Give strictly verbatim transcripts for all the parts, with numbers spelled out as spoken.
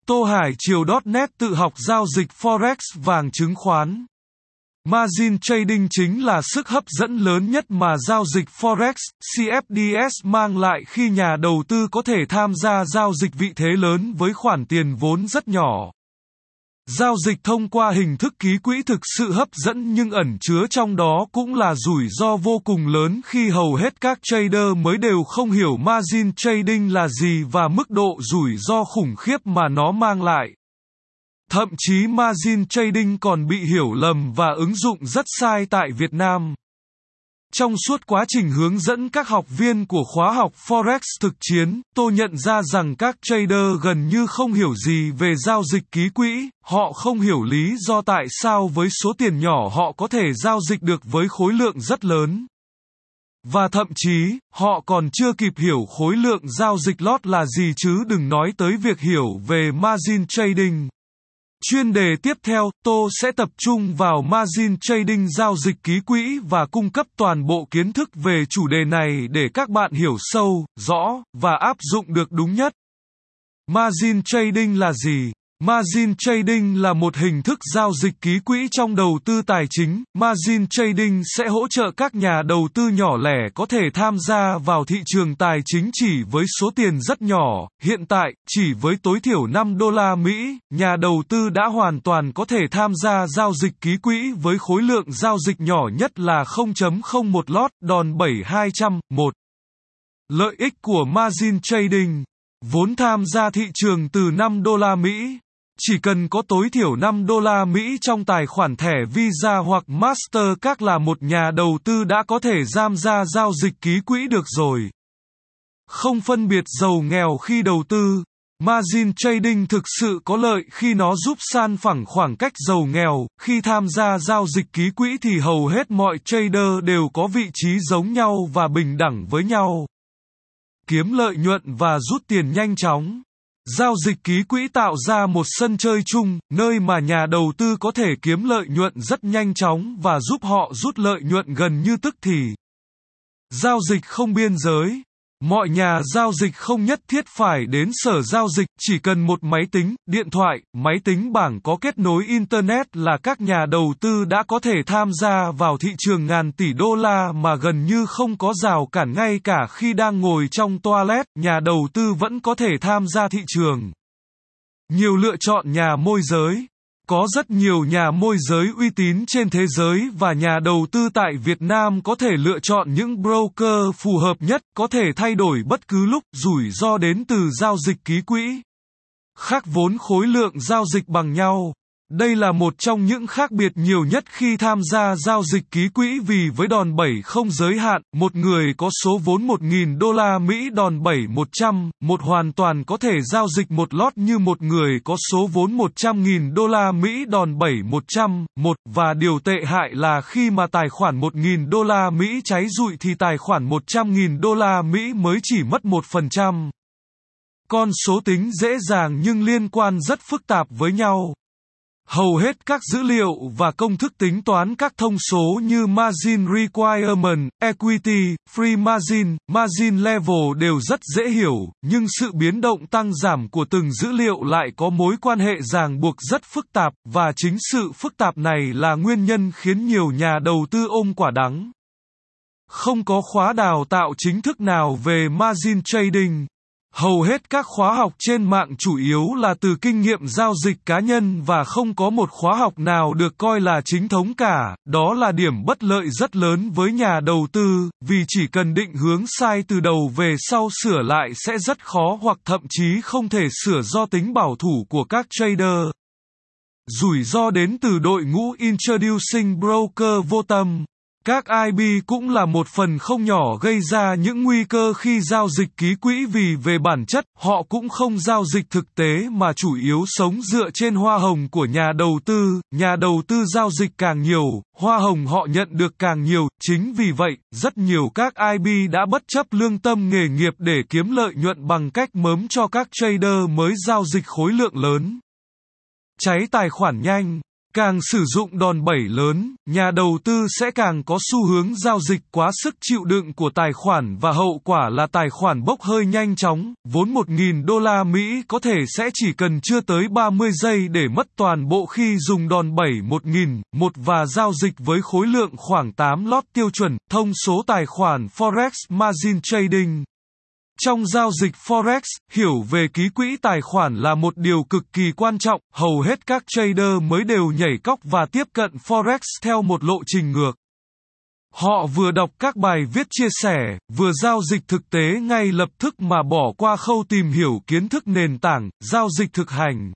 Tô Hải Triều chấm net tự học giao dịch Forex vàng chứng khoán. Margin trading chính là sức hấp dẫn lớn nhất mà giao dịch Forex, xê ép đê ét mang lại khi nhà đầu tư có thể tham gia giao dịch vị thế lớn với khoản tiền vốn rất nhỏ. Giao dịch thông qua hình thức ký quỹ thực sự hấp dẫn nhưng ẩn chứa trong đó cũng là rủi ro vô cùng lớn khi hầu hết các trader mới đều không hiểu margin trading là gì và mức độ rủi ro khủng khiếp mà nó mang lại. Thậm chí margin trading còn bị hiểu lầm và ứng dụng rất sai tại Việt Nam. Trong suốt quá trình hướng dẫn các học viên của khóa học Forex thực chiến, tôi nhận ra rằng các trader gần như không hiểu gì về giao dịch ký quỹ, họ không hiểu lý do tại sao với số tiền nhỏ họ có thể giao dịch được với khối lượng rất lớn. Và thậm chí, họ còn chưa kịp hiểu khối lượng giao dịch lót là gì chứ đừng nói tới việc hiểu về margin trading. Chuyên đề tiếp theo, tôi sẽ tập trung vào margin trading giao dịch ký quỹ và cung cấp toàn bộ kiến thức về chủ đề này để các bạn hiểu sâu, rõ, và áp dụng được đúng nhất. Margin trading là gì? Margin trading là một hình thức giao dịch ký quỹ trong đầu tư tài chính. Margin trading sẽ hỗ trợ các nhà đầu tư nhỏ lẻ có thể tham gia vào thị trường tài chính chỉ với số tiền rất nhỏ. Hiện tại, chỉ với tối thiểu năm đô la Mỹ, nhà đầu tư đã hoàn toàn có thể tham gia giao dịch ký quỹ với khối lượng giao dịch nhỏ nhất là không phẩy không một lót, đòn bẩy hai trăm, một. Lợi ích của margin trading. Vốn tham gia thị trường từ năm đô la Mỹ. Chỉ cần có tối thiểu năm đô la Mỹ trong tài khoản thẻ Visa hoặc Mastercard là một nhà đầu tư đã có thể tham gia giao dịch ký quỹ được rồi. Không phân biệt giàu nghèo khi đầu tư, margin trading thực sự có lợi khi nó giúp san phẳng khoảng cách giàu nghèo. Khi tham gia giao dịch ký quỹ thì hầu hết mọi trader đều có vị trí giống nhau và bình đẳng với nhau. Kiếm lợi nhuận và rút tiền nhanh chóng. Giao dịch ký quỹ tạo ra một sân chơi chung, nơi mà nhà đầu tư có thể kiếm lợi nhuận rất nhanh chóng và giúp họ rút lợi nhuận gần như tức thì. Giao dịch không biên giới. Mọi nhà giao dịch không nhất thiết phải đến sở giao dịch, chỉ cần một máy tính, điện thoại, máy tính bảng có kết nối Internet là các nhà đầu tư đã có thể tham gia vào thị trường ngàn tỷ đô la mà gần như không có rào cản. Ngay cả khi đang ngồi trong toilet, nhà đầu tư vẫn có thể tham gia thị trường. Nhiều lựa chọn nhà môi giới. Có rất nhiều nhà môi giới uy tín trên thế giới và nhà đầu tư tại Việt Nam có thể lựa chọn những broker phù hợp nhất, có thể thay đổi bất cứ lúc. Rủi ro đến từ giao dịch ký quỹ. Khác vốn khối lượng giao dịch bằng nhau. Đây là một trong những khác biệt nhiều nhất khi tham gia giao dịch ký quỹ vì với đòn bẩy không giới hạn, một người có số vốn một nghìn đô la Mỹ đòn bẩy một trăm, một hoàn toàn có thể giao dịch một lót như một người có số vốn một trăm nghìn đô la Mỹ đòn bẩy một trăm, một, và điều tệ hại là khi mà tài khoản một nghìn đô la Mỹ cháy rụi thì tài khoản một trăm nghìn đô la Mỹ mới chỉ mất một phần trăm. Con số tính dễ dàng nhưng liên quan rất phức tạp với nhau. Hầu hết các dữ liệu và công thức tính toán các thông số như Margin Requirement, Equity, Free Margin, Margin Level đều rất dễ hiểu, nhưng sự biến động tăng giảm của từng dữ liệu lại có mối quan hệ ràng buộc rất phức tạp, và chính sự phức tạp này là nguyên nhân khiến nhiều nhà đầu tư ôm quả đắng. Không có khóa đào tạo chính thức nào về Margin Trading. Hầu hết các khóa học trên mạng chủ yếu là từ kinh nghiệm giao dịch cá nhân và không có một khóa học nào được coi là chính thống cả. Đó là điểm bất lợi rất lớn với nhà đầu tư, vì chỉ cần định hướng sai từ đầu về sau sửa lại sẽ rất khó hoặc thậm chí không thể sửa do tính bảo thủ của các trader. Rủi ro đến từ đội ngũ Introducing Broker vô tâm. Các i bê cũng là một phần không nhỏ gây ra những nguy cơ khi giao dịch ký quỹ vì về bản chất, họ cũng không giao dịch thực tế mà chủ yếu sống dựa trên hoa hồng của nhà đầu tư. Nhà đầu tư giao dịch càng nhiều, hoa hồng họ nhận được càng nhiều. Chính vì vậy, rất nhiều các i bê đã bất chấp lương tâm nghề nghiệp để kiếm lợi nhuận bằng cách mớm cho các trader mới giao dịch khối lượng lớn. Cháy tài khoản nhanh. Càng sử dụng đòn bẩy lớn, nhà đầu tư sẽ càng có xu hướng giao dịch quá sức chịu đựng của tài khoản và hậu quả là tài khoản bốc hơi nhanh chóng, vốn một nghìn đô la Mỹ có thể sẽ chỉ cần chưa tới ba mươi giây để mất toàn bộ khi dùng đòn bẩy một nghìn một và giao dịch với khối lượng khoảng tám lót tiêu chuẩn, thông số tài khoản Forex Margin Trading. Trong giao dịch Forex, hiểu về ký quỹ tài khoản là một điều cực kỳ quan trọng, hầu hết các trader mới đều nhảy cóc và tiếp cận Forex theo một lộ trình ngược. Họ vừa đọc các bài viết chia sẻ, vừa giao dịch thực tế ngay lập tức mà bỏ qua khâu tìm hiểu kiến thức nền tảng, giao dịch thực hành.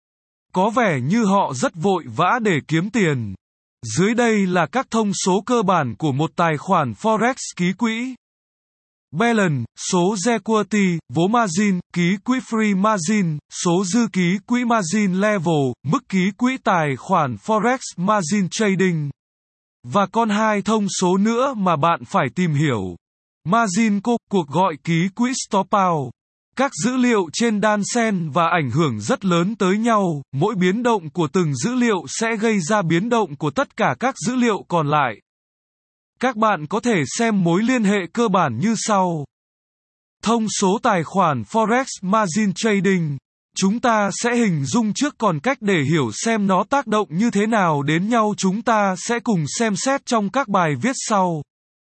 Có vẻ như họ rất vội vã để kiếm tiền. Dưới đây là các thông số cơ bản của một tài khoản Forex ký quỹ. Balance, số equity, vốn margin, ký quỹ free margin, số dư ký quỹ margin level, mức ký quỹ tài khoản Forex Margin Trading. Và còn hai thông số nữa mà bạn phải tìm hiểu. Margin call, cuộc gọi ký quỹ stop out. Các dữ liệu trên đan xen và ảnh hưởng rất lớn tới nhau, mỗi biến động của từng dữ liệu sẽ gây ra biến động của tất cả các dữ liệu còn lại. Các bạn có thể xem mối liên hệ cơ bản như sau. Thông số tài khoản Forex Margin Trading. Chúng ta sẽ hình dung trước, còn cách để hiểu xem nó tác động như thế nào đến nhau chúng ta sẽ cùng xem xét trong các bài viết sau.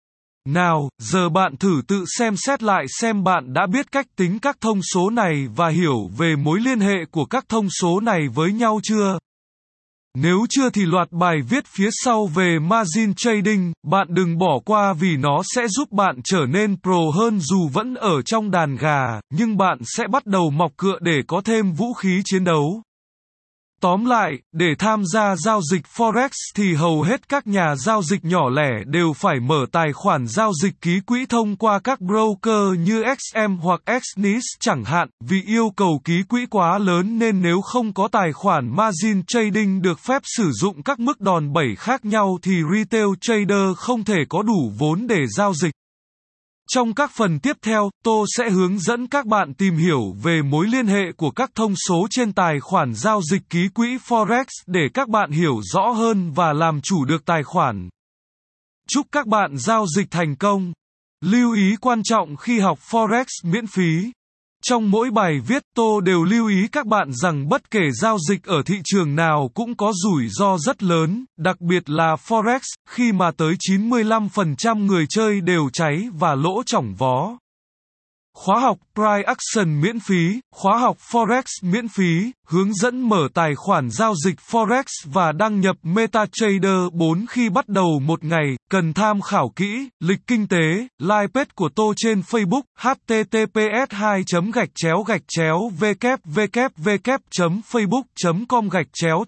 Nào, giờ bạn thử tự xem xét lại xem bạn đã biết cách tính các thông số này và hiểu về mối liên hệ của các thông số này với nhau chưa? Nếu chưa thì loạt bài viết phía sau về Margin Trading, bạn đừng bỏ qua vì nó sẽ giúp bạn trở nên pro hơn dù vẫn ở trong đàn gà, nhưng bạn sẽ bắt đầu mọc cựa để có thêm vũ khí chiến đấu. Tóm lại, để tham gia giao dịch Forex thì hầu hết các nhà giao dịch nhỏ lẻ đều phải mở tài khoản giao dịch ký quỹ thông qua các broker như ích em hoặc Exnis chẳng hạn, vì yêu cầu ký quỹ quá lớn nên nếu không có tài khoản Margin Trading được phép sử dụng các mức đòn bẩy khác nhau thì retail trader không thể có đủ vốn để giao dịch. Trong các phần tiếp theo, tôi sẽ hướng dẫn các bạn tìm hiểu về mối liên hệ của các thông số trên tài khoản giao dịch ký quỹ Forex để các bạn hiểu rõ hơn và làm chủ được tài khoản. Chúc các bạn giao dịch thành công. Lưu ý quan trọng khi học Forex miễn phí. Trong mỗi bài viết tôi đều lưu ý các bạn rằng bất kể giao dịch ở thị trường nào cũng có rủi ro rất lớn, đặc biệt là Forex, khi mà tới chín mươi lăm phần trăm người chơi đều cháy và lỗ chỏng vó. Khóa học Price Action miễn phí, khóa học Forex miễn phí, hướng dẫn mở tài khoản giao dịch Forex và đăng nhập MetaTrader bốn khi bắt đầu một ngày, cần tham khảo kỹ, lịch kinh tế, live page của tôi trên Facebook, https hai gạch chéo gạch chéo www.facebook.com gạch chéo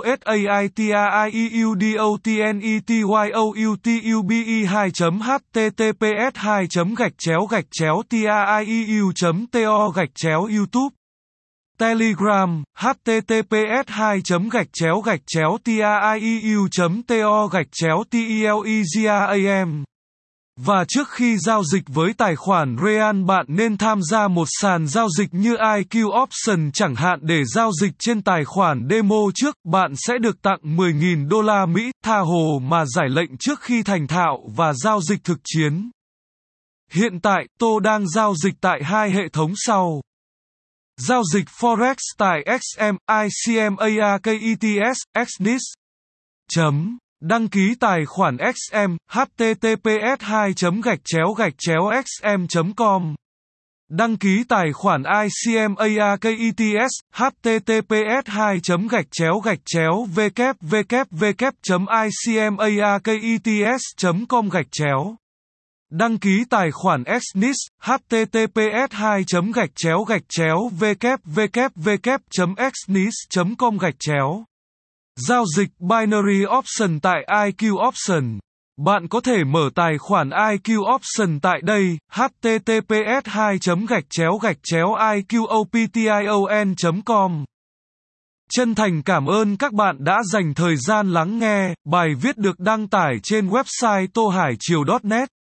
tosaitiaitiaudotnetyoutube hai https hai gạch chéo gạch chéo tiaiu.to gạch chéo YouTube. Telegram, https hai gạch chéo gạch chéo tiaiu.to gạch chéo telegram. Và trước khi giao dịch với tài khoản Real bạn nên tham gia một sàn giao dịch như i quy Option chẳng hạn để giao dịch trên tài khoản demo trước, bạn sẽ được tặng mười nghìn đô la Mỹ, tha hồ mà giải lệnh trước khi thành thạo và giao dịch thực chiến. Hiện tại, tôi đang giao dịch tại hai hệ thống sau. Giao dịch Forex tại ích em, ICMARKETS, Exnis. Chấm. Đăng ký tài khoản ích em, https hai gạch chéo gạch chéo xm chấm com. Đăng ký tài khoản ICMARKETS, https hai gạch chéo gạch chéo www chấm icmarkets chấm com gạch chéo. Đăng ký tài khoản Exnis, https hai gạch chéo gạch chéo www chấm exnis chấm com gạch chéo. Giao dịch Binary Option tại i quy Option. Bạn có thể mở tài khoản i quy Option tại đây, https hai gạch chéo gạch chéo iqoption chấm com. Chân thành cảm ơn các bạn đã dành thời gian lắng nghe, bài viết được đăng tải trên website tô hải triều chấm net.